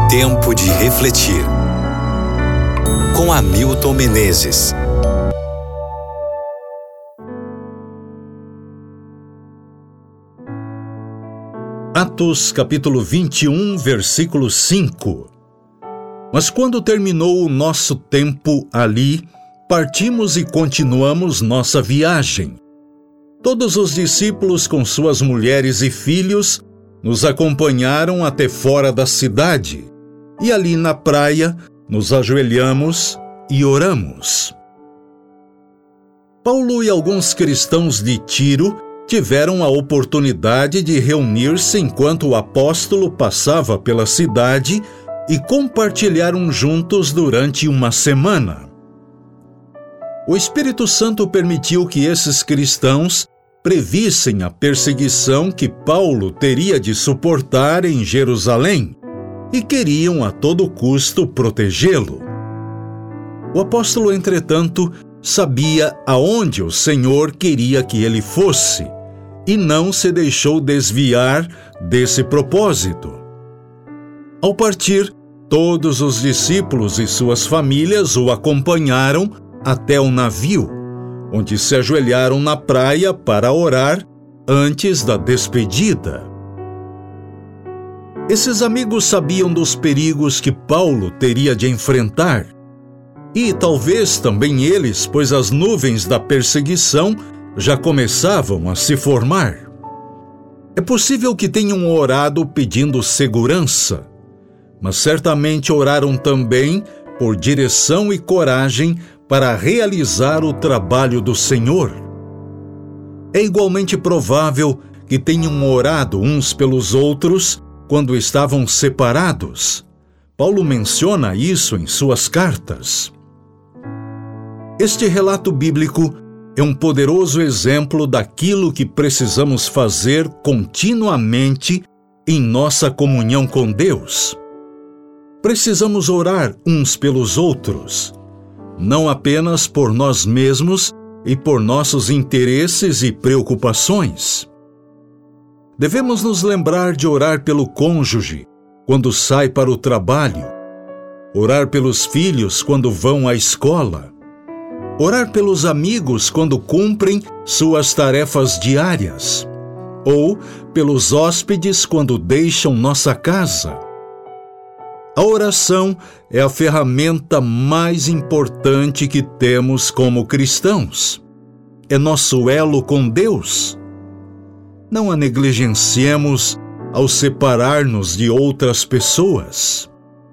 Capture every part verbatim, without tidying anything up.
Tempo de refletir. Com Hamilton Menezes. Atos capítulo vinte e um, versículo cinco. Mas quando terminou o nosso tempo ali, partimos e continuamos nossa viagem. Todos os discípulos com suas mulheres e filhos nos acompanharam até fora da cidade, e ali na praia nos ajoelhamos e oramos. Paulo e alguns cristãos de Tiro tiveram a oportunidade de reunir-se enquanto o apóstolo passava pela cidade e compartilharam juntos durante uma semana. O Espírito Santo permitiu que esses cristãos previssem a perseguição que Paulo teria de suportar em Jerusalém e queriam a todo custo protegê-lo. O apóstolo, entretanto, sabia aonde o Senhor queria que ele fosse e não se deixou desviar desse propósito. Ao partir, todos os discípulos e suas famílias o acompanharam até o navio, onde se ajoelharam na praia para orar antes da despedida. Esses amigos sabiam dos perigos que Paulo teria de enfrentar, e talvez também eles, pois as nuvens da perseguição já começavam a se formar. É possível que tenham orado pedindo segurança, mas certamente oraram também por direção e coragem para realizar o trabalho do Senhor. É igualmente provável que tenham orado uns pelos outros quando estavam separados. Paulo menciona isso em suas cartas. Este relato bíblico é um poderoso exemplo daquilo que precisamos fazer continuamente em nossa comunhão com Deus. Precisamos orar uns pelos outros, não apenas por nós mesmos e por nossos interesses e preocupações. Devemos nos lembrar de orar pelo cônjuge quando sai para o trabalho, orar pelos filhos quando vão à escola, orar pelos amigos quando cumprem suas tarefas diárias, ou pelos hóspedes quando deixam nossa casa. A oração é a ferramenta mais importante que temos como cristãos. É nosso elo com Deus. Não a negligenciemos ao separar-nos de outras pessoas.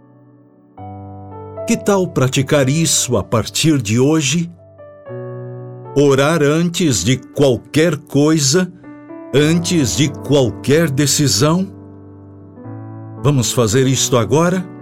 Que tal praticar isso a partir de hoje? Orar antes de qualquer coisa, antes de qualquer decisão? Vamos fazer isto agora?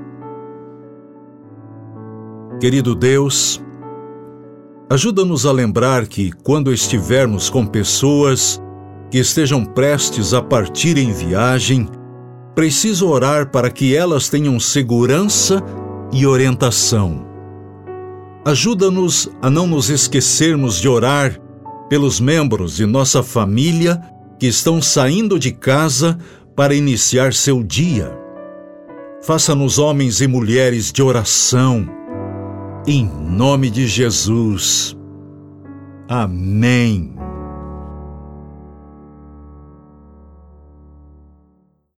Querido Deus, ajuda-nos a lembrar que, quando estivermos com pessoas que estejam prestes a partir em viagem, preciso orar para que elas tenham segurança e orientação. Ajuda-nos a não nos esquecermos de orar pelos membros de nossa família que estão saindo de casa para iniciar seu dia. Faça-nos homens e mulheres de oração. Em nome de Jesus. Amém.